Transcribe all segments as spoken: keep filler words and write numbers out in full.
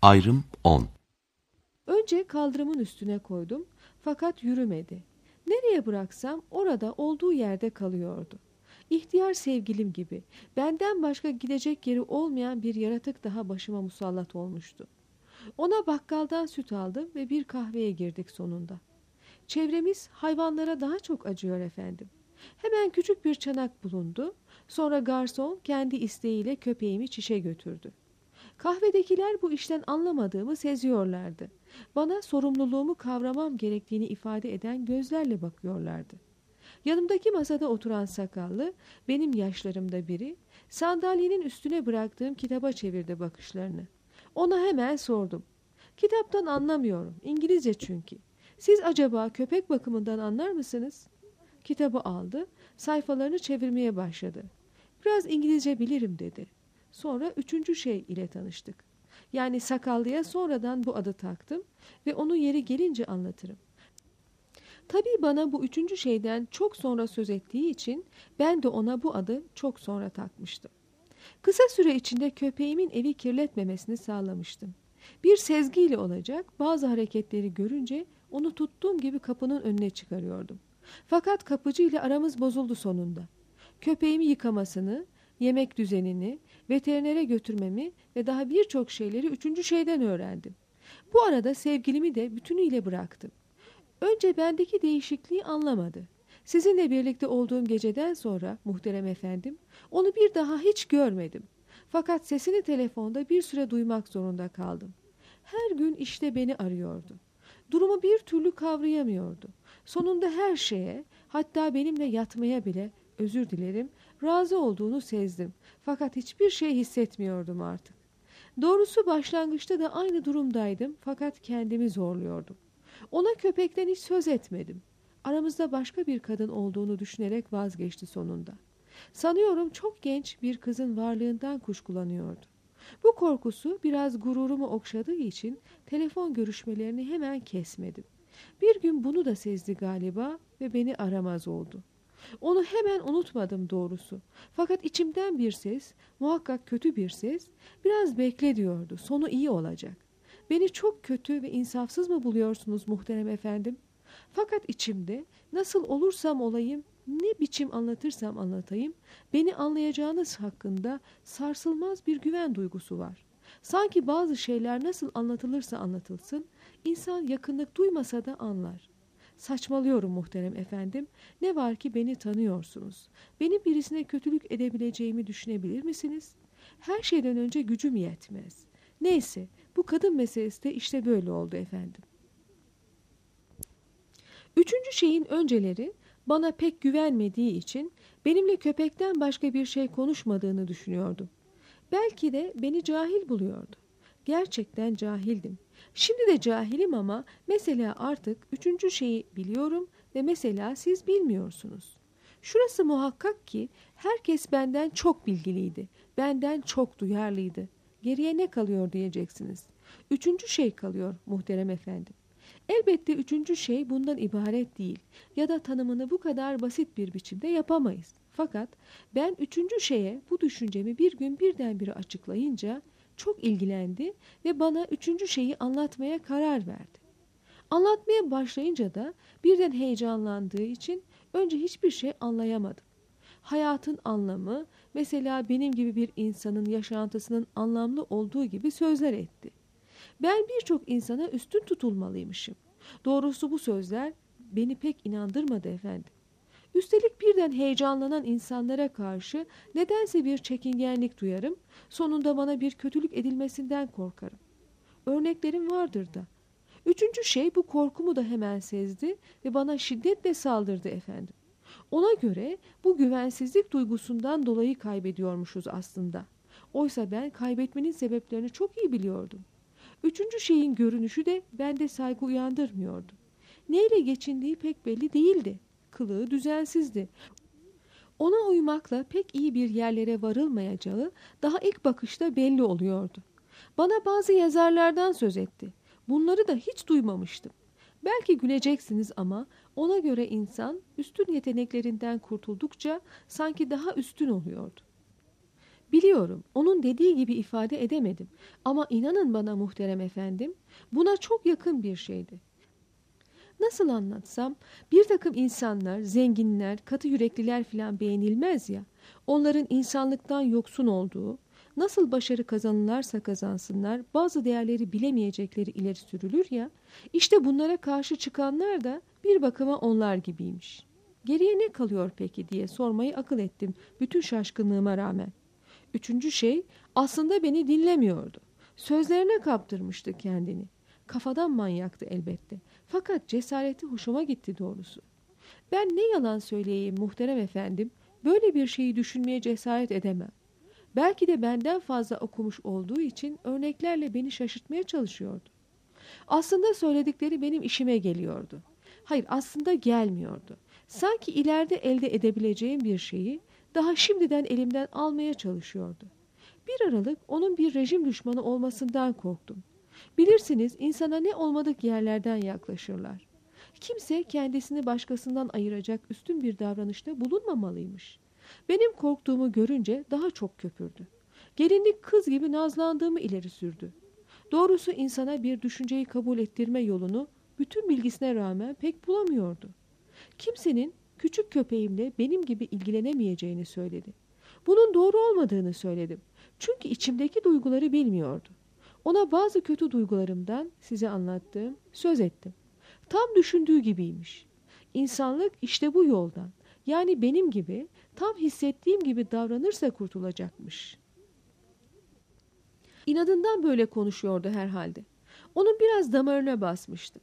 Ayrım on. Önce kaldırımın üstüne koydum fakat yürümedi. Nereye bıraksam orada olduğu yerde kalıyordu. İhtiyar sevgilim gibi benden başka gidecek yeri olmayan bir yaratık daha başıma musallat olmuştu. Ona bakkaldan süt aldım ve bir kahveye girdik sonunda. Çevremiz hayvanlara daha çok acıyor efendim. Hemen küçük bir çanak bulundu. Sonra garson kendi isteğiyle köpeğimi çişe götürdü. Kahvedekiler bu işten anlamadığımı seziyorlardı. Bana sorumluluğumu kavramam gerektiğini ifade eden gözlerle bakıyorlardı. Yanımdaki masada oturan sakallı, benim yaşlarımda biri, sandalyenin üstüne bıraktığım kitaba çevirdi bakışlarını. Ona hemen sordum. Kitaptan anlamıyorum, İngilizce çünkü. Siz acaba köpek bakımından anlar mısınız? Kitabı aldı, sayfalarını çevirmeye başladı. Biraz İngilizce bilirim dedi. Sonra üçüncü şey ile tanıştık. Yani sakallıya sonradan bu adı taktım ve onu yeri gelince anlatırım. Tabii bana bu üçüncü şeyden çok sonra söz ettiği için ben de ona bu adı çok sonra takmıştım. Kısa süre içinde köpeğimin evi kirletmemesini sağlamıştım. Bir sezgiyle olacak bazı hareketleri görünce onu tuttuğum gibi kapının önüne çıkarıyordum. Fakat kapıcı ile aramız bozuldu sonunda. Köpeğimi yıkamasını, yemek düzenini, veterinere götürmemi ve daha birçok şeyleri üçüncü şeyden öğrendim. Bu arada sevgilimi de bütünüyle bıraktım. Önce bendeki değişikliği anlamadı. Sizinle birlikte olduğum geceden sonra muhterem efendim, onu bir daha hiç görmedim. Fakat sesini telefonda bir süre duymak zorunda kaldım. Her gün işte beni arıyordu. Durumu bir türlü kavrayamıyordu. Sonunda her şeye, hatta benimle yatmaya bile, özür dilerim, razı olduğunu sezdim. Fakat hiçbir şey hissetmiyordum artık. Doğrusu başlangıçta da aynı durumdaydım fakat kendimi zorluyordum. Ona köpekten hiç söz etmedim. Aramızda başka bir kadın olduğunu düşünerek vazgeçti sonunda. Sanıyorum çok genç bir kızın varlığından kuşkulanıyordu. Bu korkusu biraz gururumu okşadığı için telefon görüşmelerini hemen kesmedim. Bir gün bunu da sezdi galiba ve beni aramaz oldu. Onu hemen unutmadım doğrusu. Fakat içimden bir ses, muhakkak kötü bir ses, biraz bekle diyordu. Sonu iyi olacak. Beni çok kötü ve insafsız mı buluyorsunuz muhterem efendim? Fakat içimde nasıl olursam olayım, ne biçim anlatırsam anlatayım, beni anlayacağınız hakkında sarsılmaz bir güven duygusu var. Sanki bazı şeyler nasıl anlatılırsa anlatılsın, insan yakınlık duymasa da anlar. Saçmalıyorum muhterem efendim. Ne var ki beni tanıyorsunuz. Benim birisine kötülük edebileceğimi düşünebilir misiniz? Her şeyden önce gücüm yetmez. Neyse, bu kadın meselesi de işte böyle oldu efendim. Üçüncü şeyin önceleri bana pek güvenmediği için benimle köpekten başka bir şey konuşmadığını düşünüyordum. Belki de beni cahil buluyordu. Gerçekten cahildim. Şimdi de cahilim ama mesela artık üçüncü şeyi biliyorum ve mesela siz bilmiyorsunuz. Şurası muhakkak ki herkes benden çok bilgiliydi, benden çok duyarlıydı. Geriye ne kalıyor diyeceksiniz. Üçüncü şey kalıyor muhterem efendim. Elbette üçüncü şey bundan ibaret değil ya da tanımını bu kadar basit bir biçimde yapamayız. Fakat ben üçüncü şeye bu düşüncemi bir gün birdenbire açıklayınca çok ilgilendi ve bana üçüncü şeyi anlatmaya karar verdi. Anlatmaya başlayınca da birden heyecanlandığı için önce hiçbir şey anlayamadım. Hayatın anlamı, mesela benim gibi bir insanın yaşantısının anlamlı olduğu gibi sözler etti. Ben birçok insana üstün tutulmalıymışım. Doğrusu bu sözler beni pek inandırmadı efendim. Üstelik birden heyecanlanan insanlara karşı nedense bir çekingenlik duyarım, sonunda bana bir kötülük edilmesinden korkarım. Örneklerim vardır da. Üçüncü şey bu korkumu da hemen sezdi ve bana şiddetle saldırdı efendim. Ona göre bu güvensizlik duygusundan dolayı kaybediyormuşuz aslında. Oysa ben kaybetmenin sebeplerini çok iyi biliyordum. Üçüncü şeyin görünüşü de bende saygı uyandırmıyordu. Neyle geçindiği pek belli değildi. Kılığı düzensizdi. Ona uymakla pek iyi bir yerlere varılmayacağı daha ilk bakışta belli oluyordu. Bana bazı yazarlardan söz etti. Bunları da hiç duymamıştım. Belki güleceksiniz ama ona göre insan üstün yeteneklerinden kurtuldukça sanki daha üstün oluyordu. Biliyorum, onun dediği gibi ifade edemedim. Ama inanın bana muhterem efendim, buna çok yakın bir şeydi. Nasıl anlatsam, bir takım insanlar, zenginler, katı yürekliler filan beğenilmez ya, onların insanlıktan yoksun olduğu, nasıl başarı kazanırlarsa kazansınlar, bazı değerleri bilemeyecekleri ileri sürülür ya, işte bunlara karşı çıkanlar da bir bakıma onlar gibiymiş. Geriye ne kalıyor peki diye sormayı akıl ettim bütün şaşkınlığıma rağmen. Üçüncü şey, aslında beni dinlemiyordu. Sözlerine kaptırmıştı kendini. Kafadan manyaktı elbette. Fakat cesareti hoşuma gitti doğrusu. Ben ne yalan söyleyeyim muhterem efendim, böyle bir şeyi düşünmeye cesaret edemem. Belki de benden fazla okumuş olduğu için örneklerle beni şaşırtmaya çalışıyordu. Aslında söyledikleri benim işime geliyordu. Hayır, aslında gelmiyordu. Sanki ileride elde edebileceğim bir şeyi daha şimdiden elimden almaya çalışıyordu. Bir aralık onun bir rejim düşmanı olmasından korktum. Bilirsiniz, insana ne olmadık yerlerden yaklaşırlar. Kimse kendisini başkasından ayıracak üstün bir davranışta bulunmamalıymış. Benim korktuğumu görünce daha çok köpürdü. Gelinlik kız gibi nazlandığımı ileri sürdü. Doğrusu insana bir düşünceyi kabul ettirme yolunu bütün bilgisine rağmen pek bulamıyordu. Kimsenin küçük köpeğimle benim gibi ilgilenemeyeceğini söyledi. Bunun doğru olmadığını söyledim. Çünkü içimdeki duyguları bilmiyordu. Ona bazı kötü duygularımdan size anlattığım, söz ettim. Tam düşündüğü gibiymiş. İnsanlık işte bu yoldan, yani benim gibi, tam hissettiğim gibi davranırsa kurtulacakmış. İnadından böyle konuşuyordu herhalde. Onun biraz damarına basmıştım.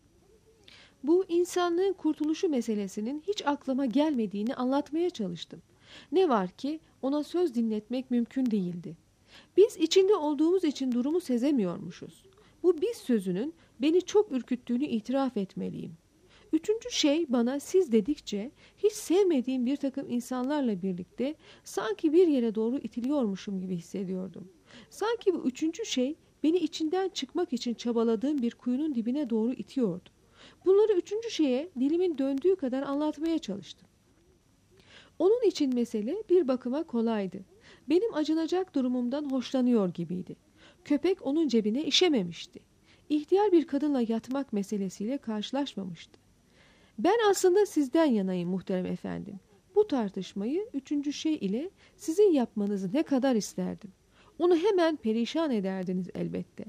Bu insanlığın kurtuluşu meselesinin hiç aklıma gelmediğini anlatmaya çalıştım. Ne var ki ona söz dinletmek mümkün değildi. Biz içinde olduğumuz için durumu sezemiyormuşuz. Bu biz sözünün beni çok ürküttüğünü itiraf etmeliyim. Üçüncü şey, bana siz dedikçe hiç sevmediğim bir takım insanlarla birlikte sanki bir yere doğru itiliyormuşum gibi hissediyordum. Sanki bu üçüncü şey beni içinden çıkmak için çabaladığım bir kuyunun dibine doğru itiyordu. Bunları üçüncü şeye dilimin döndüğü kadar anlatmaya çalıştım. Onun için mesele bir bakıma kolaydı. Benim acınacak durumumdan hoşlanıyor gibiydi. Köpek onun cebine işememişti. İhtiyar bir kadınla yatmak meselesiyle karşılaşmamıştı. Ben aslında sizden yanayım muhterem efendim. Bu tartışmayı üçüncü şey ile sizin yapmanızı ne kadar isterdim. Onu hemen perişan ederdiniz elbette.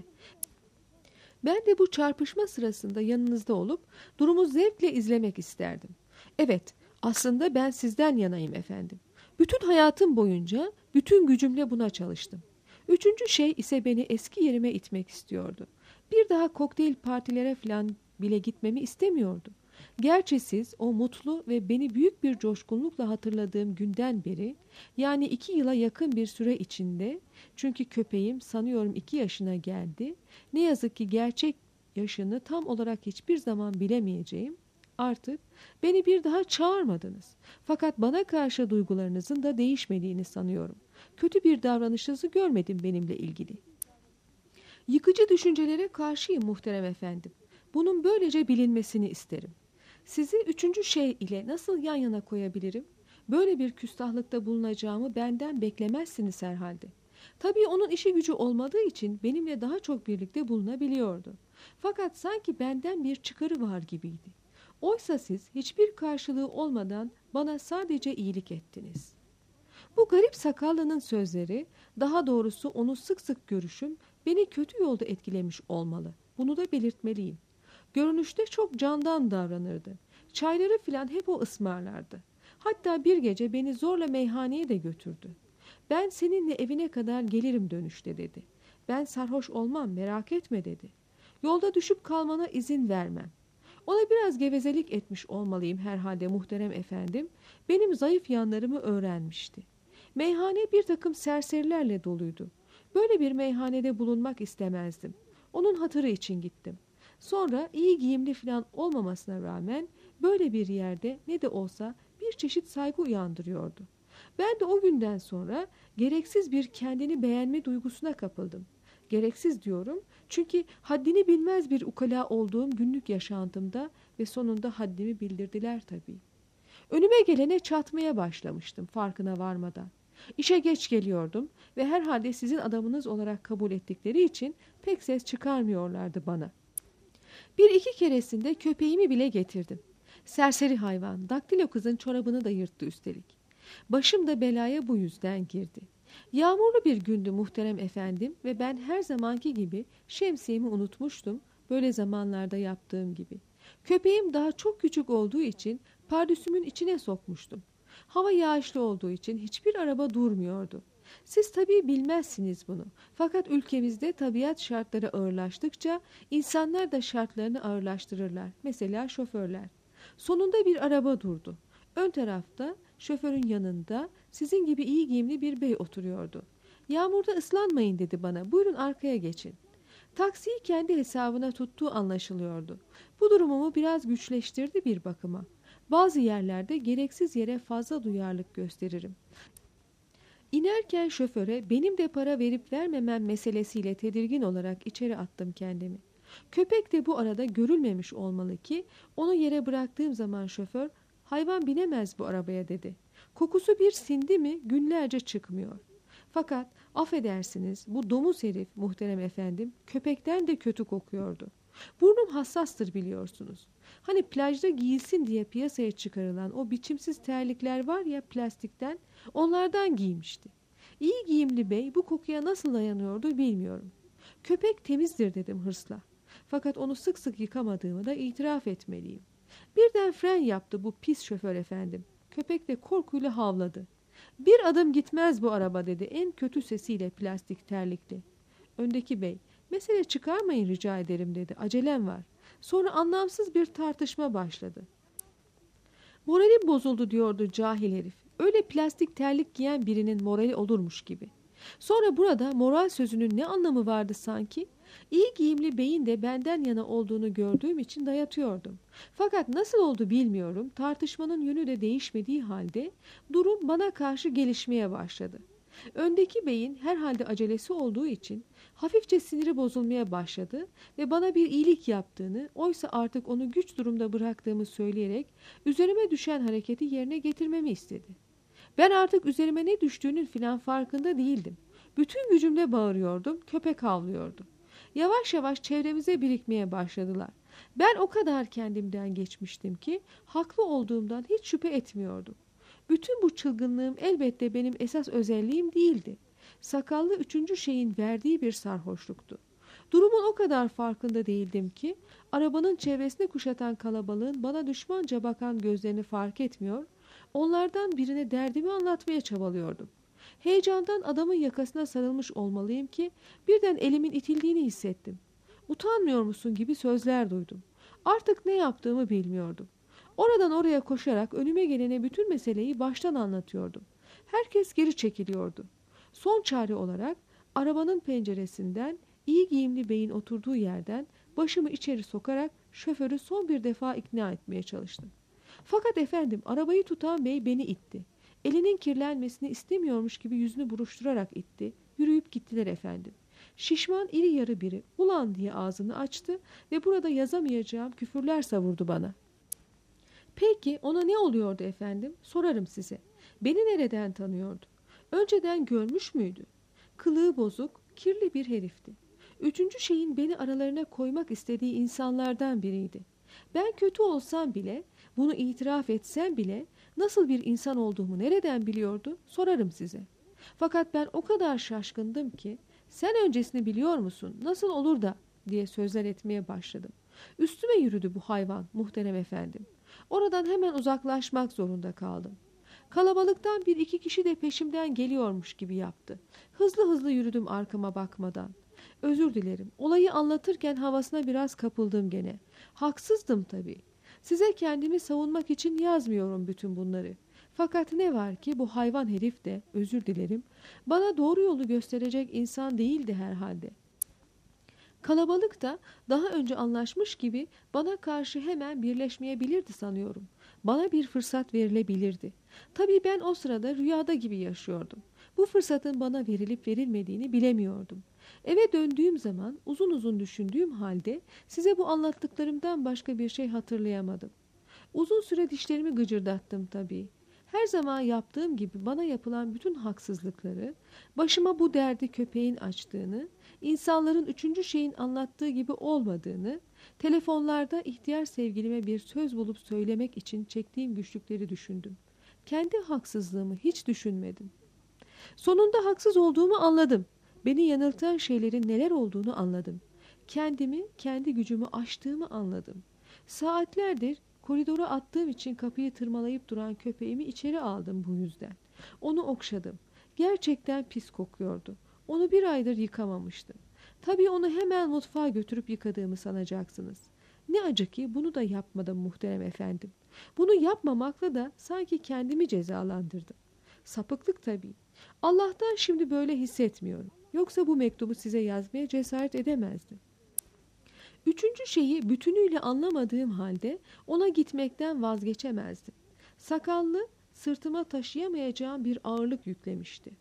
Ben de bu çarpışma sırasında yanınızda olup durumu zevkle izlemek isterdim. Evet, aslında ben sizden yanayım efendim. Bütün hayatım boyunca bütün gücümle buna çalıştım. Üçüncü şey ise beni eski yerime itmek istiyordu. Bir daha kokteyl partilere falan bile gitmemi istemiyordu. Gerçi siz o mutlu ve beni büyük bir coşkunlukla hatırladığım günden beri, yani iki yıla yakın bir süre içinde, çünkü köpeğim sanıyorum iki yaşına geldi, ne yazık ki gerçek yaşını tam olarak hiçbir zaman bilemeyeceğim, artık beni bir daha çağırmadınız. Fakat bana karşı duygularınızın da değişmediğini sanıyorum. Kötü bir davranışınızı görmedim benimle ilgili. Yıkıcı düşüncelere karşıyım muhterem efendim. Bunun böylece bilinmesini isterim. Sizi üçüncü şey ile nasıl yan yana koyabilirim? Böyle bir küstahlıkta bulunacağımı benden beklemezsiniz herhalde. Tabii onun işi gücü olmadığı için benimle daha çok birlikte bulunabiliyordu. Fakat sanki benden bir çıkarı var gibiydi. Oysa siz hiçbir karşılığı olmadan bana sadece iyilik ettiniz. Bu garip sakallının sözleri, daha doğrusu onu sık sık görüşüm, beni kötü yolda etkilemiş olmalı. Bunu da belirtmeliyim. Görünüşte çok candan davranırdı. Çayları filan hep o ısmarlardı. Hatta bir gece beni zorla meyhaneye de götürdü. Ben seninle evine kadar gelirim dönüşte dedi. Ben sarhoş olmam, merak etme dedi. Yolda düşüp kalmana izin vermem. Ona biraz gevezelik etmiş olmalıyım herhalde muhterem efendim. Benim zayıf yanlarımı öğrenmişti. Meyhane bir takım serserilerle doluydu. Böyle bir meyhanede bulunmak istemezdim. Onun hatırı için gittim. Sonra iyi giyimli falan olmamasına rağmen böyle bir yerde ne de olsa bir çeşit saygı uyandırıyordu. Ben de o günden sonra gereksiz bir kendini beğenme duygusuna kapıldım. Gereksiz diyorum çünkü haddini bilmez bir ukala olduğum günlük yaşantımda ve sonunda haddimi bildirdiler tabii. Önüme gelene çatmaya başlamıştım farkına varmadan. İşe geç geliyordum ve herhalde sizin adamınız olarak kabul ettikleri için pek ses çıkarmıyorlardı bana. Bir iki keresinde köpeğimi bile getirdim. Serseri hayvan, daktilo kızın çorabını da yırttı üstelik. Başım da belaya bu yüzden girdi. Yağmurlu bir gündü muhterem efendim ve ben her zamanki gibi şemsiyemi unutmuştum, böyle zamanlarda yaptığım gibi. Köpeğim daha çok küçük olduğu için pardüsümün içine sokmuştum. Hava yağışlı olduğu için hiçbir araba durmuyordu. Siz tabii bilmezsiniz bunu. Fakat ülkemizde tabiat şartları ağırlaştıkça insanlar da şartlarını ağırlaştırırlar. Mesela şoförler. Sonunda bir araba durdu. Ön tarafta şoförün yanında sizin gibi iyi giyimli bir bey oturuyordu. Yağmurda ıslanmayın dedi bana. Buyurun arkaya geçin. Taksiyi kendi hesabına tuttuğu anlaşılıyordu. Bu durumumu biraz güçleştirdi bir bakıma. Bazı yerlerde gereksiz yere fazla duyarlılık gösteririm. İnerken şoföre benim de para verip vermemem meselesiyle tedirgin olarak içeri attım kendimi. Köpek de bu arada görülmemiş olmalı ki onu yere bıraktığım zaman şoför hayvan binemez bu arabaya dedi. Kokusu bir sindi mi günlerce çıkmıyor. Fakat affedersiniz bu domuz herif muhterem efendim köpekten de kötü kokuyordu. Burnum hassastır biliyorsunuz. Hani plajda giyilsin diye piyasaya çıkarılan o biçimsiz terlikler var ya plastikten, onlardan giymişti. İyi giyimli bey bu kokuya nasıl dayanıyordu bilmiyorum. Köpek temizdir dedim hırsla. Fakat onu sık sık yıkamadığımı da itiraf etmeliyim. Birden fren yaptı bu pis şoför efendim. Köpek de korkuyla havladı. Bir adım gitmez bu araba dedi en kötü sesiyle plastik terlikli. Öndeki bey, mesele çıkarmayın rica ederim dedi. Acelem var. Sonra anlamsız bir tartışma başladı. Moralim bozuldu diyordu cahil herif. Öyle plastik terlik giyen birinin morali olurmuş gibi. Sonra burada moral sözünün ne anlamı vardı sanki? İyi giyimli beyin de benden yana olduğunu gördüğüm için dayatıyordum. Fakat nasıl oldu bilmiyorum. Tartışmanın yönü de değişmediği halde durum bana karşı gelişmeye başladı. Öndeki beyin herhalde acelesi olduğu için hafifçe siniri bozulmaya başladı ve bana bir iyilik yaptığını, oysa artık onu güç durumda bıraktığımı söyleyerek üzerime düşen hareketi yerine getirmemi istedi. Ben artık üzerime ne düştüğünün filan farkında değildim. Bütün gücümle bağırıyordum, köpek havlıyordu. Yavaş yavaş çevremize birikmeye başladılar. Ben o kadar kendimden geçmiştim ki haklı olduğumdan hiç şüphe etmiyordum. Bütün bu çılgınlığım elbette benim esas özelliğim değildi. Sakallı üçüncü şeyin verdiği bir sarhoşluktu. Durumun o kadar farkında değildim ki arabanın çevresini kuşatan kalabalığın bana düşmanca bakan gözlerini fark etmiyor, onlardan birine derdimi anlatmaya çabalıyordum. Heyecandan adamın yakasına sarılmış olmalıyım ki birden elimin itildiğini hissettim. Utanmıyor musun gibi sözler duydum. Artık ne yaptığımı bilmiyordum. Oradan oraya koşarak önüme gelene bütün meseleyi baştan anlatıyordum. Herkes geri çekiliyordu. Son çare olarak arabanın penceresinden iyi giyimli beyin oturduğu yerden başımı içeri sokarak şoförü son bir defa ikna etmeye çalıştım. Fakat efendim arabayı tutan bey beni itti. Elinin kirlenmesini istemiyormuş gibi yüzünü buruşturarak itti. Yürüyüp gittiler efendim. Şişman iri yarı biri ulan diye ağzını açtı ve burada yazamayacağım küfürler savurdu bana. Peki ona ne oluyordu efendim? Sorarım size. Beni nereden tanıyordu? Önceden görmüş müydü? Kılığı bozuk, kirli bir herifti. Üçüncü şeyin beni aralarına koymak istediği insanlardan biriydi. Ben kötü olsam bile, bunu itiraf etsem bile nasıl bir insan olduğumu nereden biliyordu? Sorarım size. Fakat ben o kadar şaşkındım ki, sen öncesini biliyor musun? Nasıl olur da? Diye sözler etmeye başladım. Üstüme yürüdü bu hayvan, muhterem efendim. Oradan hemen uzaklaşmak zorunda kaldım. Kalabalıktan bir iki kişi de peşimden geliyormuş gibi yaptı. Hızlı hızlı yürüdüm arkama bakmadan. Özür dilerim. Olayı anlatırken havasına biraz kapıldım gene. Haksızdım tabii. Size kendimi savunmak için yazmıyorum bütün bunları. Fakat ne var ki bu hayvan herif de, özür dilerim, bana doğru yolu gösterecek insan değildi herhalde. Kalabalık da daha önce anlaşmış gibi bana karşı hemen birleşmeyebilirdi sanıyorum. Bana bir fırsat verilebilirdi. Tabii ben o sırada rüyada gibi yaşıyordum. Bu fırsatın bana verilip verilmediğini bilemiyordum. Eve döndüğüm zaman uzun uzun düşündüğüm halde size bu anlattıklarımdan başka bir şey hatırlayamadım. Uzun süre dişlerimi gıcırdattım tabii. Her zaman yaptığım gibi bana yapılan bütün haksızlıkları, başıma bu derdi köpeğin açtığını, insanların üçüncü şeyin anlattığı gibi olmadığını, telefonlarda ihtiyar sevgilime bir söz bulup söylemek için çektiğim güçlükleri düşündüm. Kendi haksızlığımı hiç düşünmedim. Sonunda haksız olduğumu anladım. Beni yanıltan şeylerin neler olduğunu anladım. Kendimi, kendi gücümü aştığımı anladım. Saatlerdir koridora attığım için kapıyı tırmalayıp duran köpeğimi içeri aldım bu yüzden. Onu okşadım. Gerçekten pis kokuyordu. Onu bir aydır yıkamamıştım. Tabii onu hemen mutfağa götürüp yıkadığımı sanacaksınız. Ne acı ki bunu da yapmadım muhterem efendim. Bunu yapmamakla da sanki kendimi cezalandırdım. Sapıklık tabii. Allah'tan şimdi böyle hissetmiyorum. Yoksa bu mektubu size yazmaya cesaret edemezdim. Üçüncü şeyi bütünüyle anlamadığım halde ona gitmekten vazgeçemezdim. Sakallı, sırtıma taşıyamayacağım bir ağırlık yüklemişti.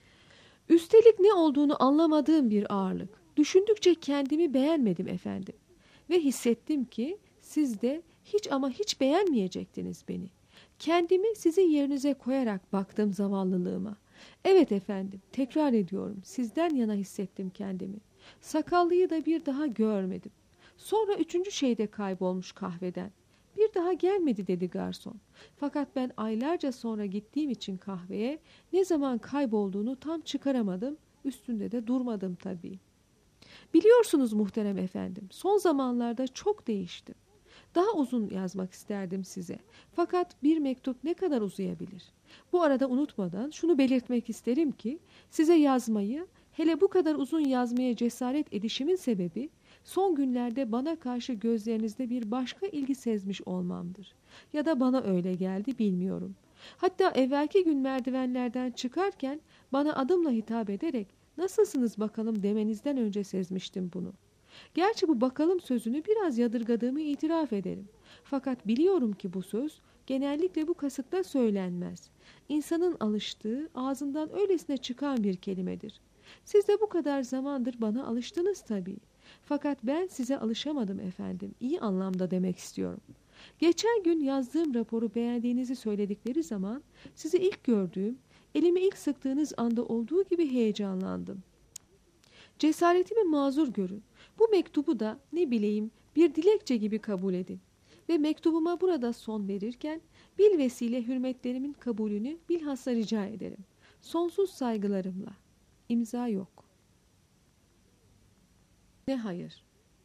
Üstelik ne olduğunu anlamadığım bir ağırlık. Düşündükçe kendimi beğenmedim efendim. Ve hissettim ki siz de hiç ama hiç beğenmeyecektiniz beni. Kendimi sizin yerinize koyarak baktım zavallılığıma. Evet efendim, tekrar ediyorum, sizden yana hissettim kendimi. Sakallıyı da bir daha görmedim. Sonra üçüncü şey de kaybolmuş kahveden. Bir daha gelmedi dedi garson. Fakat ben aylarca sonra gittiğim için kahveye ne zaman kaybolduğunu tam çıkaramadım, üstünde de durmadım tabii. Biliyorsunuz muhterem efendim, son zamanlarda çok değiştim. Daha uzun yazmak isterdim size. Fakat bir mektup ne kadar uzayabilir? Bu arada unutmadan şunu belirtmek isterim ki size yazmayı, hele bu kadar uzun yazmaya cesaret edişimin sebebi son günlerde bana karşı gözlerinizde bir başka ilgi sezmiş olmamdır. Ya da bana öyle geldi, bilmiyorum. Hatta evvelki gün merdivenlerden çıkarken bana adımla hitap ederek "Nasılsınız bakalım?" demenizden önce sezmiştim bunu. Gerçi bu "bakalım" sözünü biraz yadırgadığımı itiraf ederim. Fakat biliyorum ki bu söz genellikle bu kasıtla söylenmez. İnsanın alıştığı, ağzından öylesine çıkan bir kelimedir. Siz de bu kadar zamandır bana alıştınız tabii. Fakat ben size alışamadım efendim. İyi anlamda demek istiyorum. Geçen gün yazdığım raporu beğendiğinizi söyledikleri zaman sizi ilk gördüğüm, elimi ilk sıktığınız anda olduğu gibi heyecanlandım. Cesaretimi mazur görün. Bu mektubu da ne bileyim bir dilekçe gibi kabul edin. Ve mektubuma burada son verirken bilvesile hürmetlerimin kabulünü bilhassa rica ederim. Sonsuz saygılarımla. İmza yok. Ne hayır.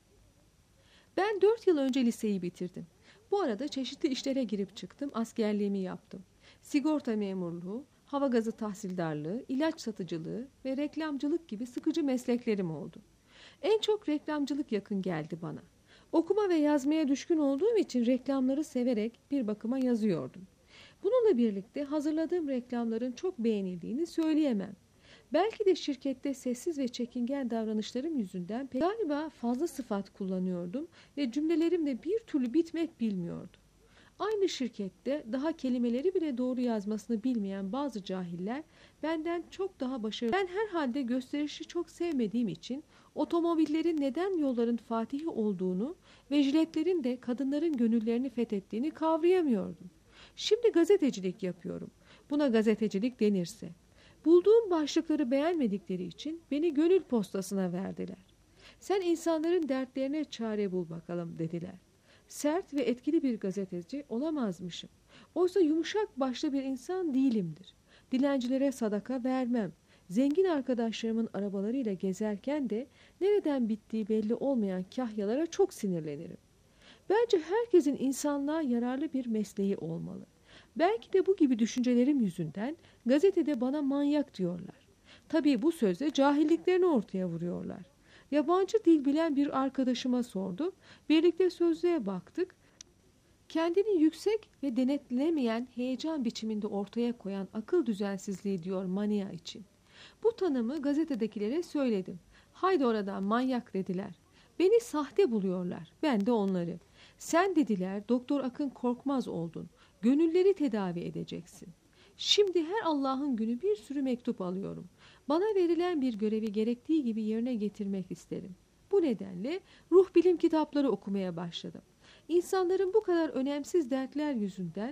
Ben dört yıl önce liseyi bitirdim. Bu arada çeşitli işlere girip çıktım, askerliğimi yaptım. Sigorta memurluğu, hava gazı tahsildarlığı, ilaç satıcılığı ve reklamcılık gibi sıkıcı mesleklerim oldu. En çok reklamcılık yakın geldi bana. Okuma ve yazmaya düşkün olduğum için reklamları severek bir bakıma yazıyordum. Bununla birlikte hazırladığım reklamların çok beğenildiğini söyleyemem. Belki de şirkette sessiz ve çekingen davranışlarım yüzünden galiba fazla sıfat kullanıyordum ve cümlelerim de bir türlü bitmek bilmiyordu. Aynı şirkette daha kelimeleri bile doğru yazmasını bilmeyen bazı cahiller benden çok daha başarılı. Ben herhalde gösterişi çok sevmediğim için otomobillerin neden yolların fatihi olduğunu ve jiletlerin de kadınların gönüllerini fethettiğini kavrayamıyordum. Şimdi gazetecilik yapıyorum. Buna gazetecilik denirse. Bulduğum başlıkları beğenmedikleri için beni gönül postasına verdiler. Sen insanların dertlerine çare bul bakalım dediler. Sert ve etkili bir gazeteci olamazmışım. Oysa yumuşak başlı bir insan değilimdir. Dilencilere sadaka vermem. Zengin arkadaşlarımın arabalarıyla gezerken de nereden bittiği belli olmayan kahyalara çok sinirlenirim. Bence herkesin insanlığa yararlı bir mesleği olmalı. Belki de bu gibi düşüncelerim yüzünden gazetede bana manyak diyorlar. Tabii bu sözle cahilliklerini ortaya vuruyorlar. Yabancı dil bilen bir arkadaşıma sordu. Birlikte sözlüğe baktık. Kendini yüksek ve denetlenemeyen heyecan biçiminde ortaya koyan akıl düzensizliği diyor mania için. Bu tanımı gazetedekilere söyledim. Haydi oradan manyak dediler. Beni sahte buluyorlar. Ben de onları. Sen dediler Doktor Akın Korkmaz oldun. Gönülleri tedavi edeceksin. Şimdi her Allah'ın günü bir sürü mektup alıyorum. Bana verilen bir görevi gerektiği gibi yerine getirmek isterim. Bu nedenle ruh bilim kitapları okumaya başladım. İnsanların bu kadar önemsiz dertler yüzünden bu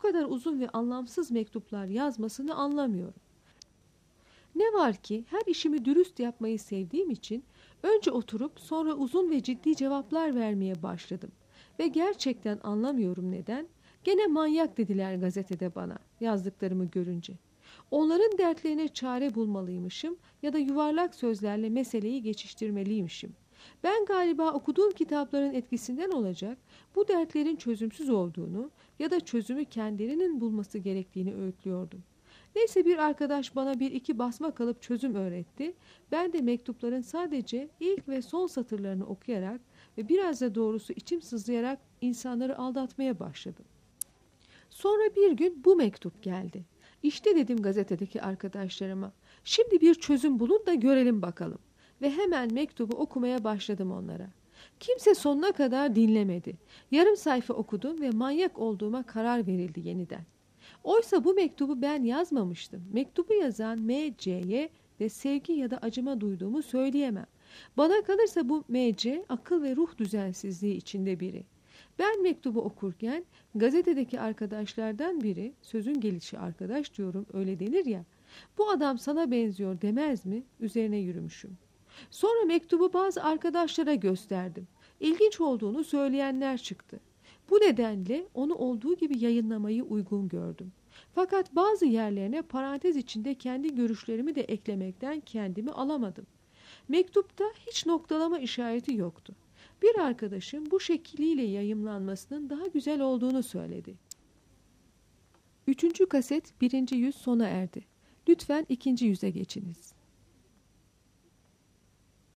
kadar uzun ve anlamsız mektuplar yazmasını anlamıyorum. Ne var ki her işimi dürüst yapmayı sevdiğim için önce oturup sonra uzun ve ciddi cevaplar vermeye başladım. Ve gerçekten anlamıyorum neden. Gene manyak dediler gazetede bana yazdıklarımı görünce. Onların dertlerine çare bulmalıymışım ya da yuvarlak sözlerle meseleyi geçiştirmeliymişim. Ben galiba okuduğum kitapların etkisinden olacak, bu dertlerin çözümsüz olduğunu ya da çözümü kendilerinin bulması gerektiğini öğütlüyordum. Neyse bir arkadaş bana bir iki basma kalıp çözüm öğretti. Ben de mektupların sadece ilk ve son satırlarını okuyarak ve biraz da doğrusu içim sızlayarak insanları aldatmaya başladım. Sonra bir gün bu mektup geldi. İşte dedim gazetedeki arkadaşlarıma, şimdi bir çözüm bulun da görelim bakalım. Ve hemen mektubu okumaya başladım onlara. Kimse sonuna kadar dinlemedi. Yarım sayfa okudum ve manyak olduğuma karar verildi yeniden. Oysa bu mektubu ben yazmamıştım. Mektubu yazan M C'ye de sevgi ya da acıma duyduğumu söyleyemem. Bana kalırsa bu M C akıl ve ruh düzensizliği içinde biri. Ben mektubu okurken gazetedeki arkadaşlardan biri, sözün gelişi arkadaş diyorum öyle denir ya, bu adam sana benziyor demez mi? Üzerine yürümüşüm. Sonra mektubu bazı arkadaşlara gösterdim. İlginç olduğunu söyleyenler çıktı. Bu nedenle onu olduğu gibi yayınlamayı uygun gördüm. Fakat bazı yerlerine parantez içinde kendi görüşlerimi de eklemekten kendimi alamadım. Mektupta hiç noktalama işareti yoktu. Bir arkadaşım bu şekliyle yayımlanmasının daha güzel olduğunu söyledi. Üçüncü kaset birinci yüz sona erdi. Lütfen ikinci yüze geçiniz.